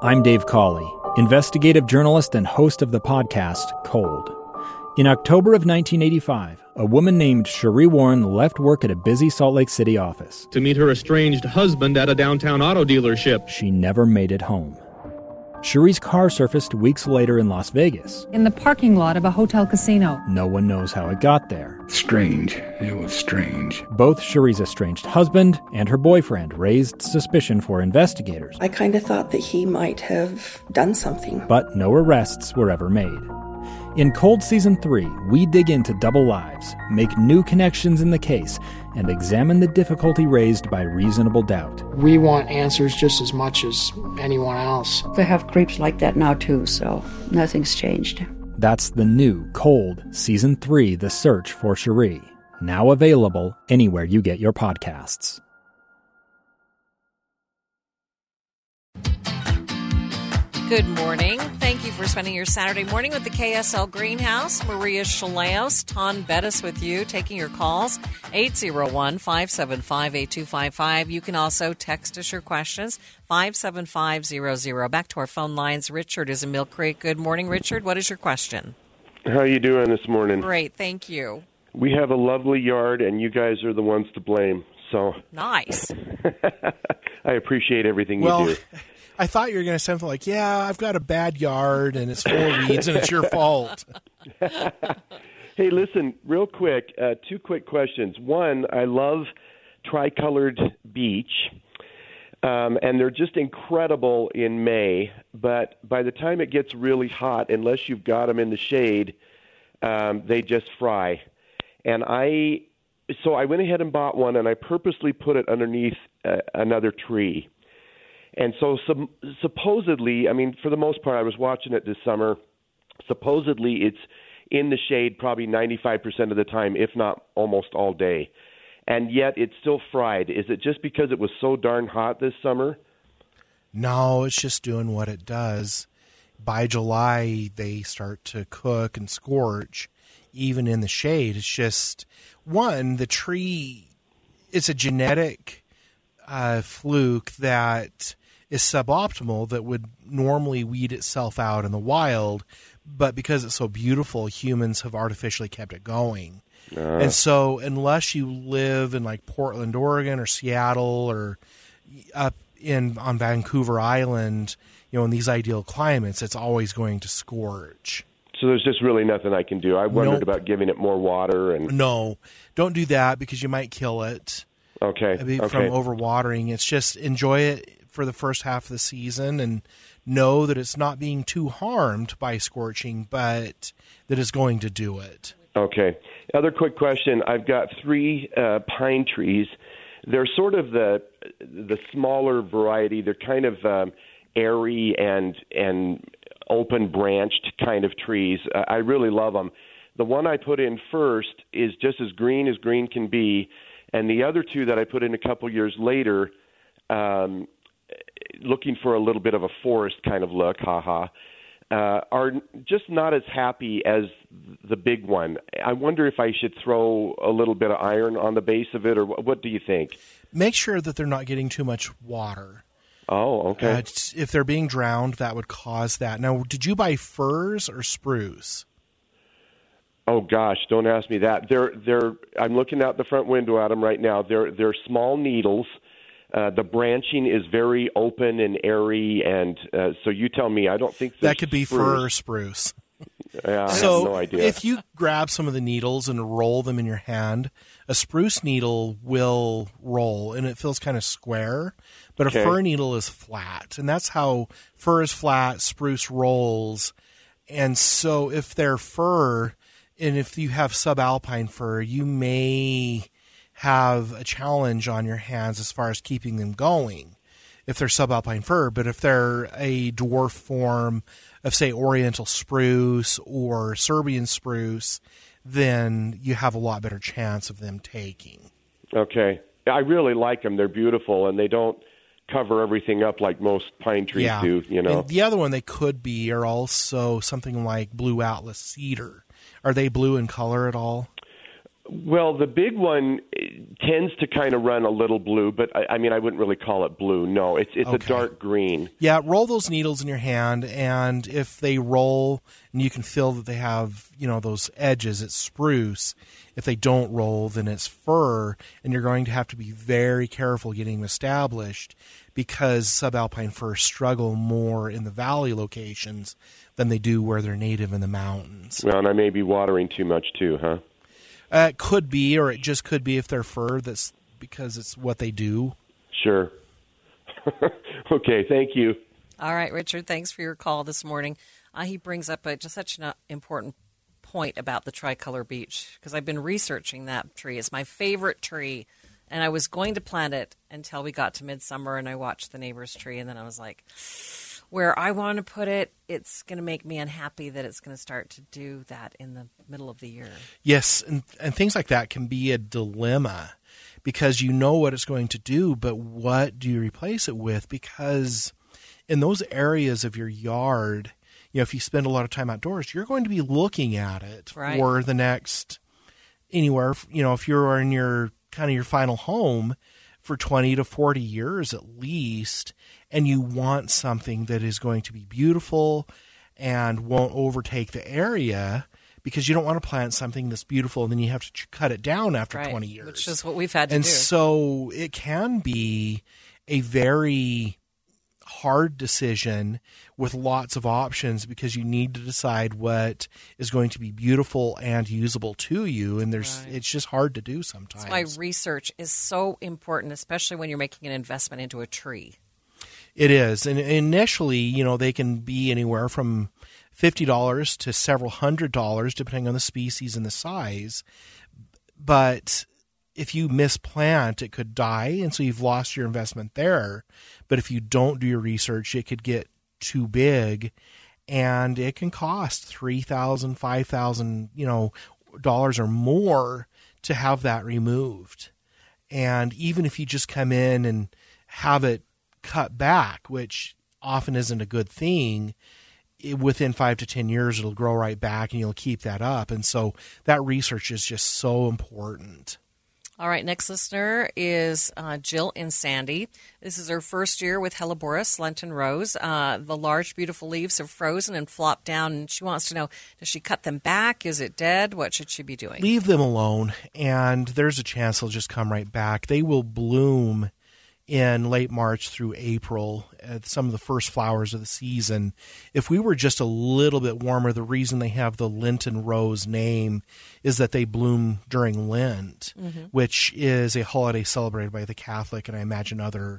I'm Dave Cawley, investigative journalist and host of the podcast Cold. In October of 1985, a woman named Cherie Warren left work at a busy Salt Lake City office to meet her estranged husband at a downtown auto dealership. She never made it home. Cherie's car surfaced weeks later in Las Vegas. In the parking lot of a hotel casino. No one knows how it got there. Strange. It was strange. Both Cherie's estranged husband and her boyfriend raised suspicion for investigators. I kind of thought that he might have done something. But no arrests were ever made. In Cold Season 3, we dig into double lives, make new connections in the case, and examine the difficulty raised by reasonable doubt. We want answers just as much as anyone else. They have creeps like that now too, so nothing's changed. That's the new Cold Season 3, The Search for Cherie, now available anywhere you get your podcasts. Good morning. Thank you for spending your Saturday morning with the KSL Greenhouse. Maria Chaleos, Ton Bettis with you, taking your calls, 801-575-8255. You can also text us your questions, 57500. Back to our phone lines. Richard is in Mill Creek. Good morning, Richard. What is your question? How are you doing this morning? Great, thank you. We have a lovely yard, and you guys are the ones to blame. So nice. I appreciate everything you do. I thought you were going to say something like, yeah, I've got a bad yard and it's full of weeds and it's your fault. Hey, listen, real quick, two quick questions. One, I love tricolored beech, and they're just incredible in May, but by the time it gets really hot, unless you've got them in the shade, they just fry. And so I went ahead and bought one, and I purposely put it underneath another tree. And so supposedly, I mean, for the most part, I was watching it this summer. Supposedly, it's in the shade probably 95% of the time, if not almost all day. And yet it's still fried. Is it just because it was so darn hot this summer? No, it's just doing what it does. By July, they start to cook and scorch, even in the shade. It's just, one, the tree, it's a genetic fluke that is suboptimal that would normally weed itself out in the wild, but because it's so beautiful, humans have artificially kept it going. And so unless you live in like Portland, Oregon or Seattle or up on Vancouver Island, you know, in these ideal climates, it's always going to scorch. So there's just really nothing I can do. I wondered about giving it more water. No, don't do that because you might kill it. Okay. From overwatering. It's just enjoy it for the first half of the season and know that it's not being too harmed by scorching, but that it's going to do it. Okay. Other quick question. I've got 3 pine trees. They're sort of the smaller variety. They're kind of airy and open branched kind of trees. I really love them. The one I put in first is just as green can be. And the other 2 that I put in a couple years later, looking for a little bit of a forest kind of look, are just not as happy as the big one. I wonder if I should throw a little bit of iron on the base of it, or what do you think? Make sure that they're not getting too much water. Oh, okay. If they're being drowned, that would cause that. Now, did you buy firs or spruce? Oh gosh, don't ask me that. They're. I'm looking out the front window at them right now. They're small needles. The branching is very open and airy, and so you tell me. I don't think that could be fir or spruce. Yeah, I have no idea. If you grab some of the needles and roll them in your hand, a spruce needle will roll, and it feels kind of square. But a fir needle is flat, and that's how fir is flat. Spruce rolls, and so if they're fir. And if you have subalpine fir, you may have a challenge on your hands as far as keeping them going if they're subalpine fir. But if they're a dwarf form of, say, oriental spruce or Serbian spruce, then you have a lot better chance of them taking. Okay. I really like them. They're beautiful, and they don't cover everything up like most pine trees do, you know. And the other one they could be are also something like blue atlas cedar. Are they blue in color at all? Well, the big one tends to kind of run a little blue, but I mean, I wouldn't really call it blue. No, it's a dark green. Yeah, roll those needles in your hand, and if they roll and you can feel that they have, those edges, it's spruce. If they don't roll, then it's fir, and you're going to have to be very careful getting them established because subalpine firs struggle more in the valley locations than they do where they're native in the mountains. Well, and I may be watering too much too, huh? It could be, or it just could be if they're fir, that's because it's what they do. Sure. Okay, thank you. All right, Richard, thanks for your call this morning. He brings up just such an important point about the tricolor beech, because I've been researching that tree. It's my favorite tree, and I was going to plant it until we got to midsummer, and I watched the neighbor's tree, and then I was like, where I want to put it, it's going to make me unhappy that it's going to start to do that in the middle of the year. Yes, and things like that can be a dilemma because you know what it's going to do, but what do you replace it with? Because in those areas of your yard, if you spend a lot of time outdoors, you're going to be looking at it for the next anywhere, if you're in your kind of your final home for 20 to 40 years at least, and you want something that is going to be beautiful and won't overtake the area because you don't want to plant something that's beautiful and then you have to cut it down after 20 years. Which is what we've had to do. And so it can be a very hard decision with lots of options because you need to decide what is going to be beautiful and usable to you, and it's just hard to do sometimes. That's why research is so important, especially when you're making an investment into a tree. It is, and initially, they can be anywhere from $50 to several $100s depending on the species and the size, but if you misplant, it could die, and so you've lost your investment there. But if you don't do your research, it could get too big, and it can cost $3,000, $5,000, dollars or more to have that removed. And even if you just come in and have it cut back, which often isn't a good thing, within 5 to 10 years, it'll grow right back, and you'll keep that up. And so that research is just so important. All right, next listener is Jill in Sandy. This is her first year with Helleborus Lenten Rose. The large, beautiful leaves have frozen and flopped down, and she wants to know, does she cut them back? Is it dead? What should she be doing? Leave them alone, and there's a chance they'll just come right back. They will bloom in late March through April, some of the first flowers of the season. If we were just a little bit warmer, the reason they have the Lenten Rose name is that they bloom during Lent, which is a holiday celebrated by the Catholic and I imagine other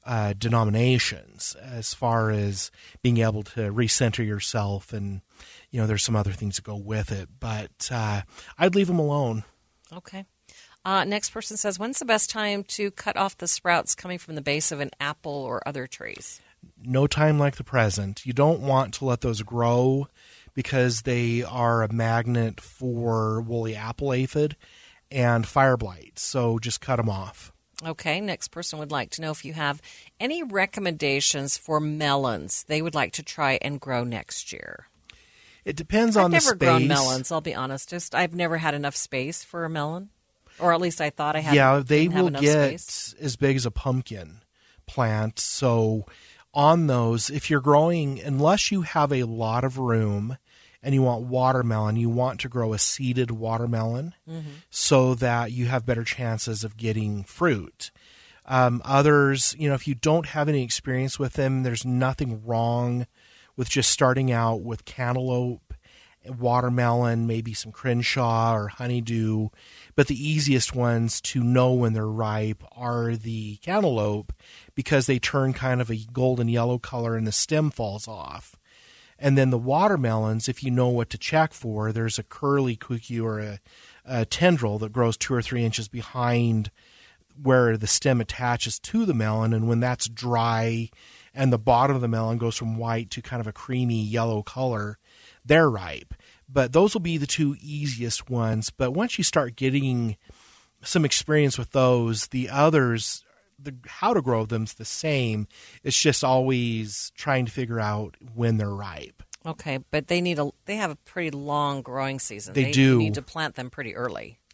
denominations as far as being able to recenter yourself, and there's some other things that go with it, but I'd leave them alone. Okay. Next person says, when's the best time to cut off the sprouts coming from the base of an apple or other trees? No time like the present. You don't want to let those grow because they are a magnet for woolly apple aphid and fire blight. So just cut them off. Okay, next person would like to know if you have any recommendations for melons they would like to try and grow next year. It depends on the space. I've never grown melons, I'll be honest. I've never had enough space for a melon. Or at least I thought I had. Yeah, they will get space. As big as a pumpkin plant. So on those, if you're growing, unless you have a lot of room and you want watermelon, you want to grow a seeded watermelon so that you have better chances of getting fruit. Others, if you don't have any experience with them, there's nothing wrong with just starting out with cantaloupe, watermelon, maybe some Crenshaw or honeydew. But the easiest ones to know when they're ripe are the cantaloupe because they turn kind of a golden yellow color and the stem falls off. And then the watermelons, if you know what to check for, there's a curly cookie or a tendril that grows 2 or 3 inches behind where the stem attaches to the melon. And when that's dry and the bottom of the melon goes from white to kind of a creamy yellow color, they're ripe. But those will be the 2 easiest ones. But once you start getting some experience with those, the others, how to grow them's the same. It's just always trying to figure out when they're ripe. Okay, but they have a pretty long growing season. They do. You need to plant them pretty early.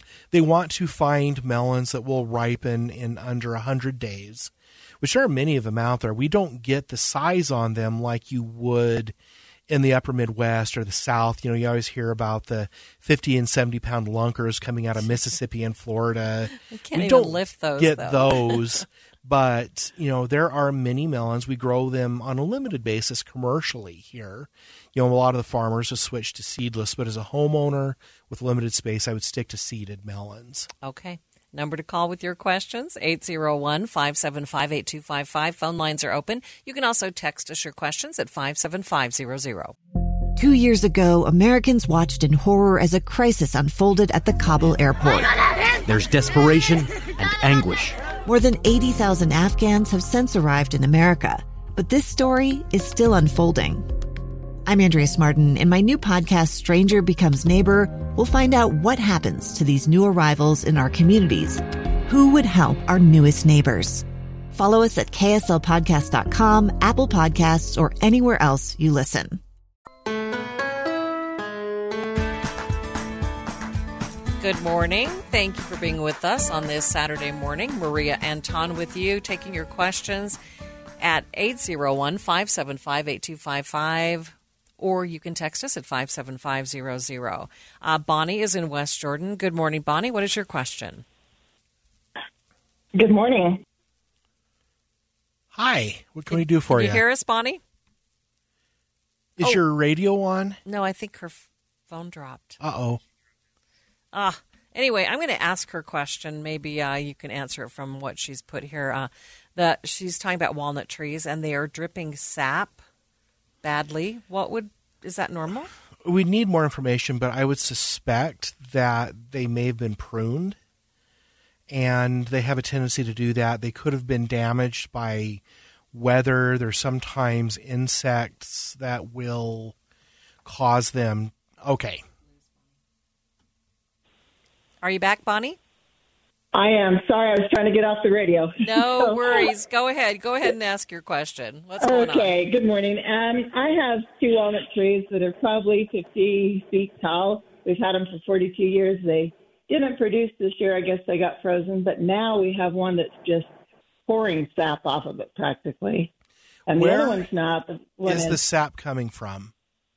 They want to find melons that will ripen in under 100 days, which there are many of them out there. We don't get the size on them like you would in the upper Midwest or the South. You always hear about the 50 and 70 pound lunkers coming out of Mississippi and Florida. We don't lift those, get though. those. But, there are many melons. We grow them on a limited basis commercially here. A lot of the farmers have switched to seedless, but as a homeowner with limited space, I would stick to seeded melons. Okay. Number to call with your questions, 801-575-8255. Phone lines are open. You can also text us your questions at 57500. 2 years ago, Americans watched in horror as a crisis unfolded at the Kabul airport. There's desperation and anguish. More than 80,000 Afghans have since arrived in America, but this story is still unfolding. I'm Andrea Smartin. In my new podcast, Stranger Becomes Neighbor, we'll find out what happens to these new arrivals in our communities. Who would help our newest neighbors? Follow us at kslpodcast.com, Apple Podcasts, or anywhere else you listen. Good morning. Thank you for being with us on this Saturday morning. Maria Anton with you, taking your questions at 801-575-8255, or you can text us at 57500. Bonnie is in West Jordan. Good morning, Bonnie. What is your question? Good morning. Hi. What can we do for you? Can you hear us, Bonnie? Is your radio on? No, I think her phone dropped. Uh-oh. Anyway, I'm going to ask her question. Maybe you can answer it from what she's put here. She's talking about walnut trees, and they are dripping sap badly. Is that normal? We need more information, but I would suspect that they may have been pruned, and they have a tendency to do that. They could have been damaged by weather. There's sometimes insects that will cause them. Okay. Are you back, Bonnie? I am. Sorry, I was trying to get off the radio. No worries. Go ahead. Go ahead and ask your question. What's going on? Okay, good morning. I have 2 walnut trees that are probably 50 feet tall. We've had them for 42 years. They didn't produce this year. I guess they got frozen. But now we have one that's just pouring sap off of it practically. And the other one's not. Where is the sap coming from?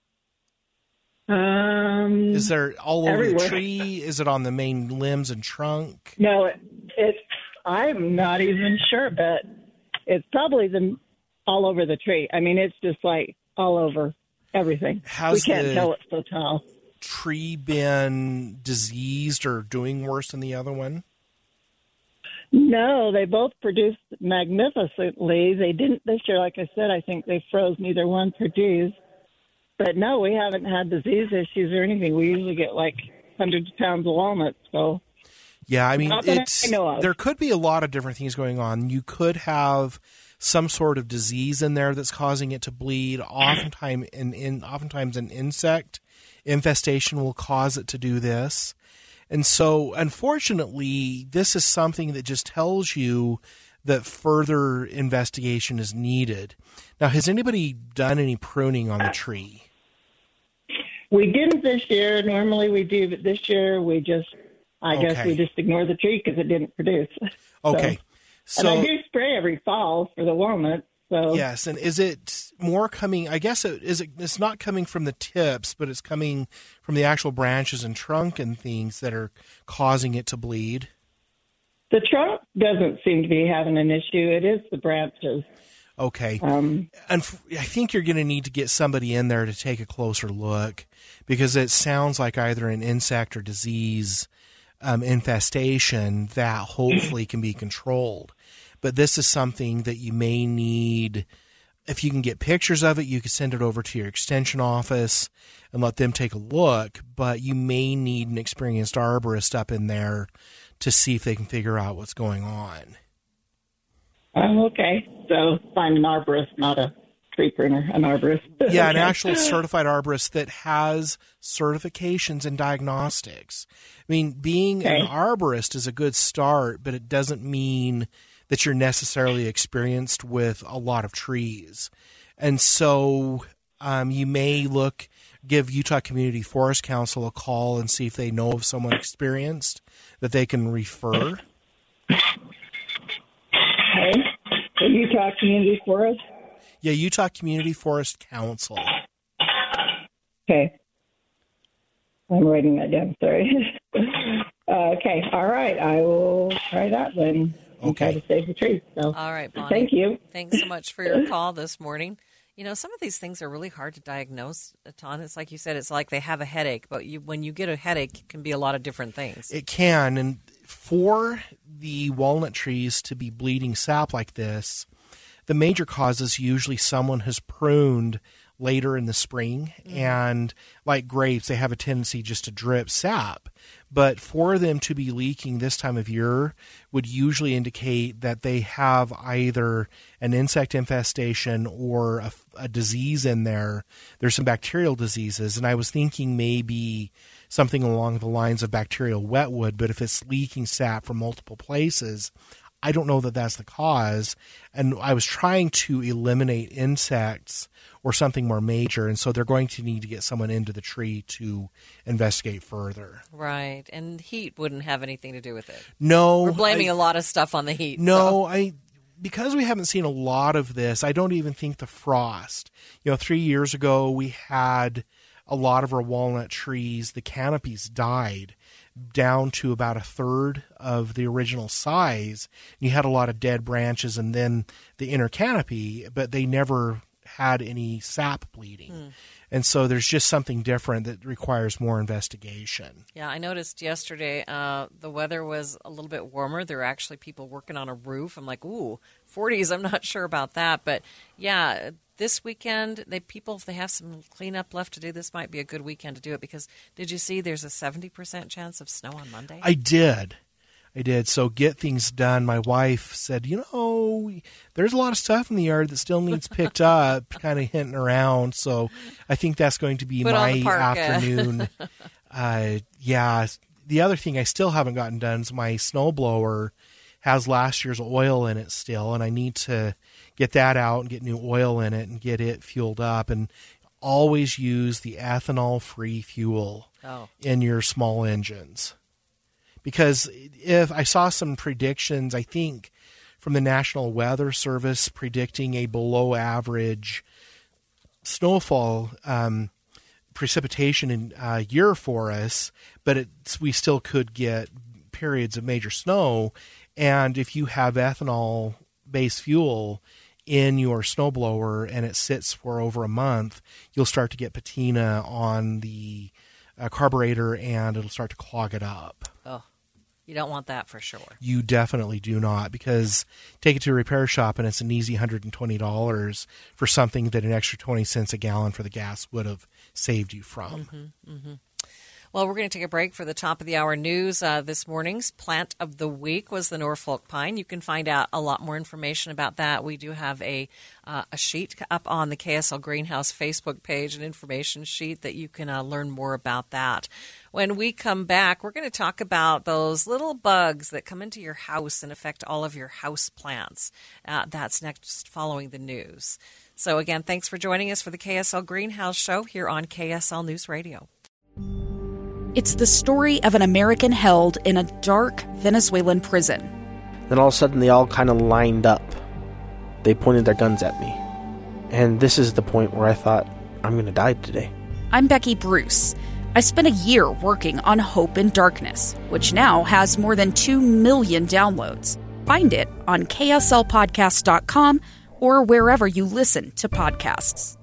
Is there all over everywhere. the tree? Is it on the main limbs and trunk? No, I'm not even sure, but it's probably all over the tree. I mean, it's just like all over everything. We can't tell it's so tall. Tree been diseased or doing worse than the other one? No, they both produced magnificently. They didn't this year, like I said. I think they froze. Neither one produced. But no, we haven't had disease issues or anything. We usually get like hundreds of pounds of walnuts. So, yeah, I mean, there could be a lot of different things going on. You could have some sort of disease in there that's causing it to bleed. Oftentimes, an insect infestation will cause it to do this. And so, unfortunately, this is something that just tells you that further investigation is needed. Now, has anybody done any pruning on the tree? We didn't this year. Normally we do, but this year we just, I guess we just ignore the tree because it didn't produce. Okay. And I do spray every fall for the walnuts. So. Yes, and is it more coming, I guess it's not coming from the tips, but it's coming from the actual branches and trunk and things that are causing it to bleed? The trunk doesn't seem to be having an issue. It is the branches. Okay. And I think you're going to need to get somebody in there to take a closer look because it sounds like either an insect or disease infestation that hopefully can be controlled. But this is something that you may need. If you can get pictures of it, you can send it over to your extension office and let them take a look. But you may need an experienced arborist up in there to see if they can figure out what's going on. Okay. So find an arborist, not a tree pruner, an arborist. Yeah, an actual certified arborist that has certifications in diagnostics. I mean, being an arborist is a good start, but it doesn't mean that you're necessarily experienced with a lot of trees. And so you may look give Utah Community Forest Council a call and see if they know of someone experienced that they can refer. Okay. The Utah Community Forest? Yeah, Utah Community Forest Council. Okay. I'm writing that down, sorry. Okay, all right. I will try that then. Okay. Try to save the tree. So. All right, Bonnie. Thank you. Thanks so much for your call this morning. You know, some of these things are really hard to diagnose, Ton. It's like you said, it's like they have a headache, but when you get a headache, it can be a lot of different things. It can, and for the walnut trees to be bleeding sap like this, the major cause is usually someone has pruned later in the spring, and like grapes, they have a tendency just to drip sap. But for them to be leaking this time of year would usually indicate that they have either an insect infestation or a disease in there. There's some bacterial diseases, and I was thinking maybe something along the lines of bacterial wetwood, but if it's leaking sap from multiple places, I don't know that that's the cause. And I was trying to eliminate insects or something more major, and so they're going to need to get someone into the tree to investigate further. Right, and heat wouldn't have anything to do with it. No. We're blaming a lot of stuff on the heat. No, because we haven't seen a lot of this, I don't even think the frost. 3 years ago, we had a lot of our walnut trees, the canopies died down to about a third of the original size. You had a lot of dead branches and then the inner canopy, but they never had any sap bleeding. And so there's just something different that requires more investigation. Yeah, I noticed yesterday the weather was a little bit warmer. There were actually people working on a roof. I'm like, ooh, 40s, I'm not sure about that. But yeah, this weekend, if they have some cleanup left to do, this might be a good weekend to do it, because did you see there's a 70% chance of snow on Monday? I did. So get things done. My wife said, there's a lot of stuff in the yard that still needs picked up, kind of hinting around. So I think that's going to be my afternoon. The other thing I still haven't gotten done is my snowblower has last year's oil in it still, and I need to get that out and get new oil in it and get it fueled up. And always use the ethanol-free fuel in your small engines. Because if I saw some predictions, I think from the National Weather Service predicting a below average snowfall precipitation in year for us, but we still could get periods of major snow. And if you have ethanol-based fuel in your snowblower and it sits for over a month, you'll start to get patina on the carburetor and it'll start to clog it up. Oh, you don't want that for sure. You definitely do not, because take it to a repair shop and it's an easy $120 for something that an extra 20 cents a gallon for the gas would have saved you from. Well, we're going to take a break for the top of the hour news. This morning's plant of the week was the Norfolk pine. You can find out a lot more information about that. We do have a sheet up on the KSL Greenhouse Facebook page, an information sheet that you can learn more about that. When we come back, we're going to talk about those little bugs that come into your house and affect all of your house plants. That's next following the news. So again, thanks for joining us for the KSL Greenhouse Show here on KSL News Radio. It's the story of an American held in a dark Venezuelan prison. Then all of a sudden they all kind of lined up. They pointed their guns at me. And this is the point where I thought, I'm going to die today. I'm Becky Bruce. I spent a year working on Hope in Darkness, which now has more than 2 million downloads. Find it on kslpodcast.com or wherever you listen to podcasts.